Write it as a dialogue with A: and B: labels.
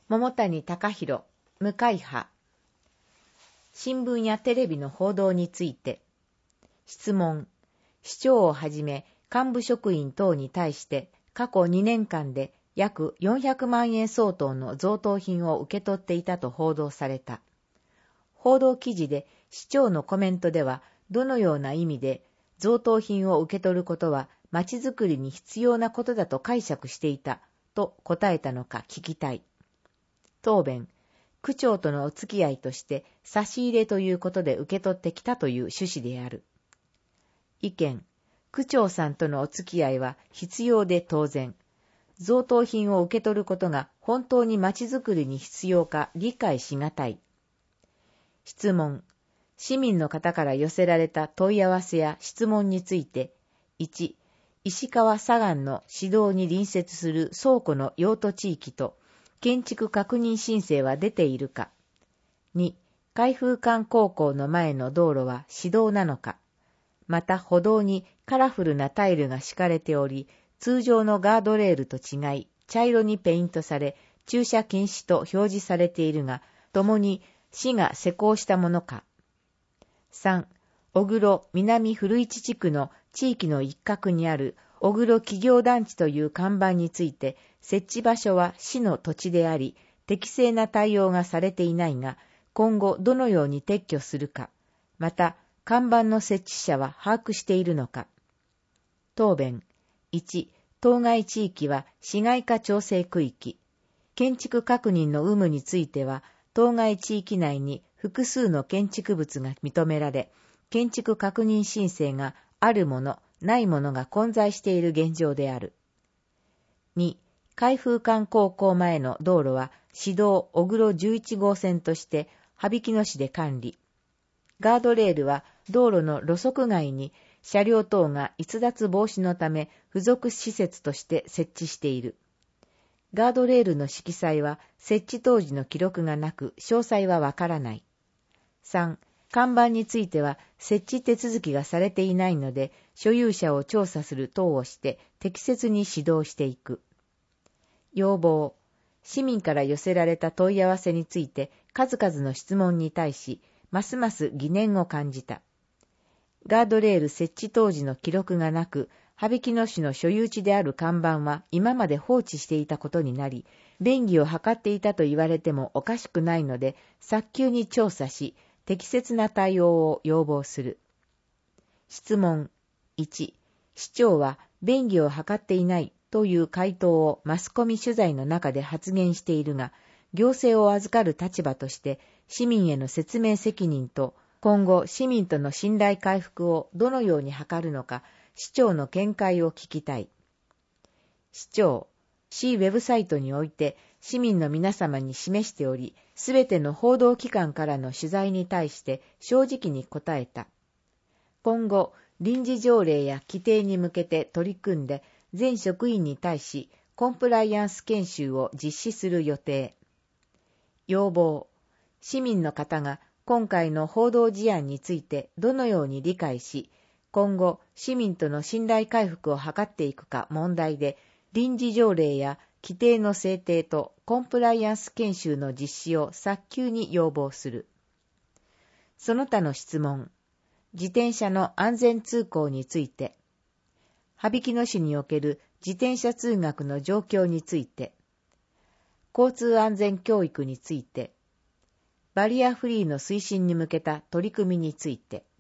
A: 桃谷貴弘、無会派。新聞やテレビの報道について。質問。市長をはじめ幹部職員等に対して過去2年間で約400万円相当の贈答品を受け取っていたと報道された。報道記事で市長のコメントではどのような意味で贈答品を受け取ることは町づくりに必要なことだと解釈していたと答えたのか聞きたい。答弁。区長とのお付き合いとして差し入れということで受け取ってきたという趣旨である。意見。区長さんとのお付き合いは必要で当然。贈答品を受け取ることが本当に町づくりに必要か理解しがたい。質問。市民の方から寄せられた問い合わせや質問について、1、石川左岸の市道に隣接する倉庫の用途地域と建築確認申請は出ているか。2、海風館高校の前の道路は市道なのか。また歩道にカラフルなタイルが敷かれており、通常のガードレールと違い、茶色にペイントされ、駐車禁止と表示されているが、共に市が施工したものか。3、小黒南古市地区の地域の一角にある小黒企業団地という看板について、設置場所は市の土地であり、適正な対応がされていないが、今後どのように撤去するか、また、看板の設置者は把握しているのか。答弁。1、当該地域は市街化調整区域。建築確認の有無については、当該地域内に複数の建築物が認められ、建築確認申請があるもの、ないものが混在している現状である。2、海風館高校前の道路は市道小黒11号線として羽曳野市で管理。ガードレールは道路の路側外に車両等が逸脱防止のため付属施設として設置している。ガードレールの色彩は設置当時の記録がなく詳細はわからない。3、看板については設置手続きがされていないので所有者を調査する等をして適切に指導していく。要望。市民から寄せられた問い合わせについて数々の質問に対しますます疑念を感じた。ガードレール設置当時の記録がなく、羽曳野市の所有地である看板は今まで放置していたことになり、便宜を図っていたと言われてもおかしくないので、早急に調査し、適切な対応を要望する。質問。1、市長は便宜を図っていないという回答をマスコミ取材の中で発言しているが、行政を預かる立場として市民への説明責任と今後市民との信頼回復をどのように図るのか市長の見解を聞きたい。市長、市ウェブサイトにおいて市民の皆様に示しており、すべての報道機関からの取材に対して正直に答えた。今後、臨時条例や規定に向けて取り組んで全職員に対しコンプライアンス研修を実施する予定。要望。市民の方が今回の報道事案についてどのように理解し、今後市民との信頼回復を図っていくか問題で、臨時条例や規定の制定とコンプライアンス研修の実施を早急に要望する。その他の質問。自転車の安全通行について。羽曳野市における自転車通学の状況について。交通安全教育について、バリアフリーの推進に向けた取り組みについて。